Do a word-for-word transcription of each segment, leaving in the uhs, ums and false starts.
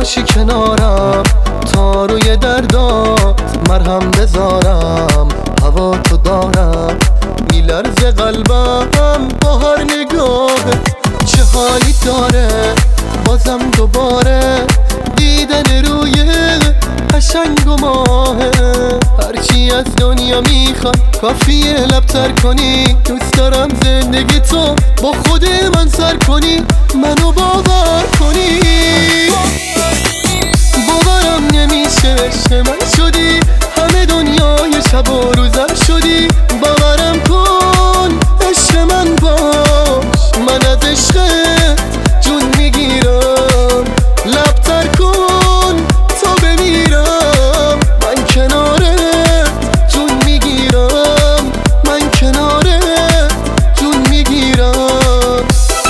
باشی کنارم تا روی دردات مرهم بذارم. هوا تو دارم میلرزه قلبم با هر نگاهت. چه حالی داره بازم دوباره دیدن روی قشنگ و ماهه. هرچی از دنیا میخواد کافیه لبتر کنی. دوست دارم زندگی تو با خود من سر کنی، منو باور کنی. باورم نمیشه عشق من شدی، همه دنیای شب و روزم شدی. باورم کن عشق من باش، من از عشق جون میگیرم. لبتر کن تا بمیرم، من کناره جون میگیرم. من کناره جون میگیرم.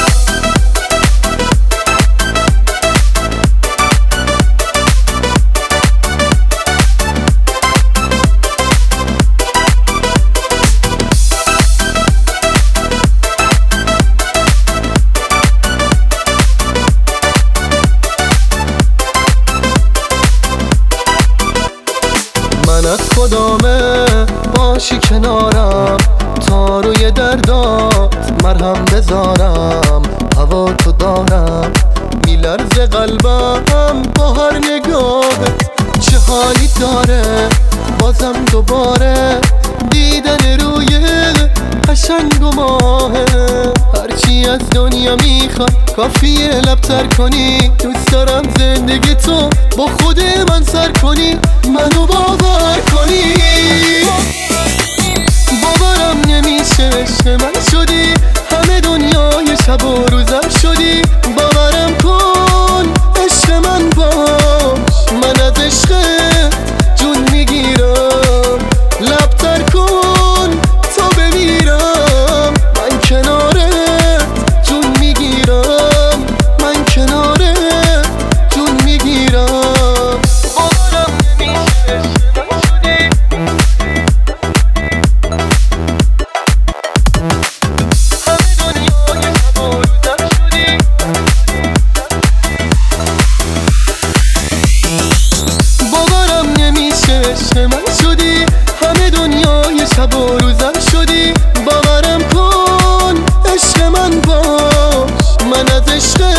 من از خدامه باشی کنارم تا روی دردات مرهم بذارم. هوا تو دارم میلرزه قلبم با هر نگاهت. چه حالی داره بازم دوباره دیدن روی قشنگ و ماهه. هرچی از دنیا میخواد کافیه لبتر کنی. دوست دارم زندگی تو با خود من سر کنی، منو باور کنی. باورم نمیشه عشق من شدی، همه دنیای شب و روزم شدی. باورم کن عشق من باش، من از عشق جون میگیرم. لبتر کن تا بمیرم، من کناره جون میگیرم. من کناره جون میگیرم. باورم نمیشه عشق من شدی، همه دنیای شب و روزم شدی. باورم نمیشه عشق من شدی، همه دنیای شب و روزم شدی. باورم کن عشق من باش، من از عشق